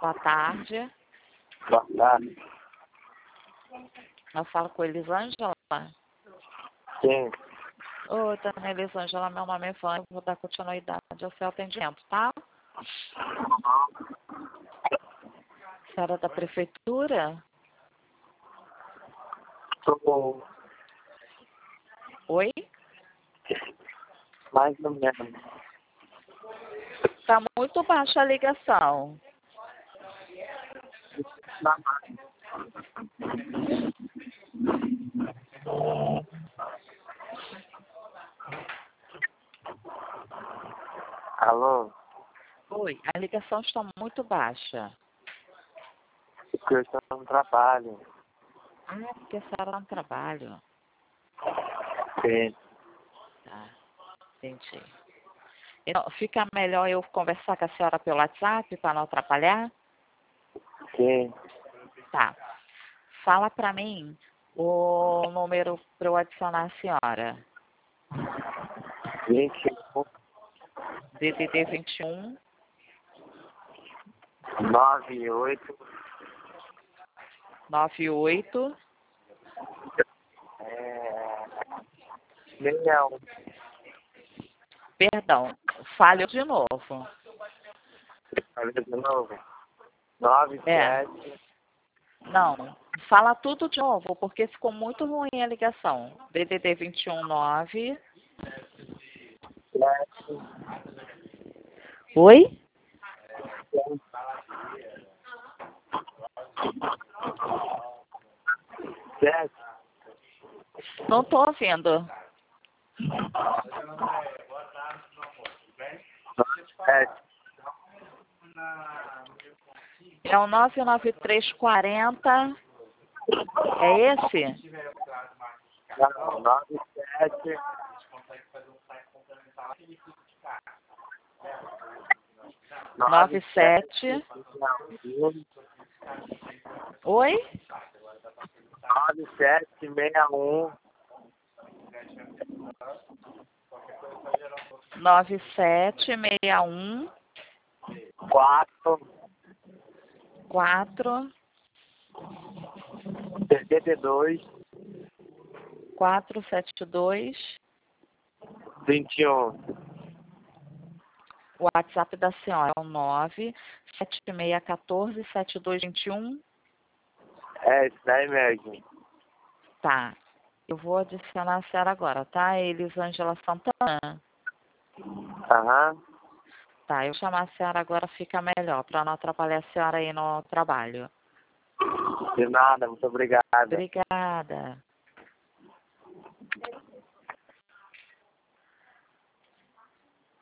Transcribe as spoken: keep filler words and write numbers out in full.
Boa tarde. Boa tarde. Eu falo com Elisângela. Sim. Oi, dona Elisângela, meu nome é Vânia, vou dar continuidade ao seu atendimento, tá? Senhora da prefeitura? Tô Oi? mais ou menos. Tá muito baixa a ligação. Na- Alô? Oi, a ligação está muito baixa. Porque eu estou no trabalho. Ah, porque a senhora está no trabalho. Sim. Tá, entendi. Então, fica melhor eu conversar com a senhora pelo WhatsApp para não atrapalhar? Sim. Tá. Fala para mim o número para eu adicionar a senhora. vinte e um, D D D vinte e um, noventa e oito, noventa e oito, é, sessenta e um. perdão, falha de novo. Olha de novo. noventa e É, sete, não, fala tudo de novo, porque ficou muito ruim a ligação. D D D vinte e um, nove. sete, Oi? sete, Não tô ouvindo. sete. É o nove nove três quatro zero. É esse? Não, noventa e sete, nove sete. Oi? nove sete seis um, nove sete seis um, quatro, quatro, setenta e dois, quatro sete dois. vinte e um. O WhatsApp da senhora é o nove sete seis um quatro sete dois dois um. É, isso daí mesmo. Tá. Eu vou adicionar a senhora agora, tá? Elisângela Santana. Aham. Tá, eu chamar a senhora agora fica melhor, para não atrapalhar a senhora aí no trabalho. De nada, muito obrigado. Obrigada.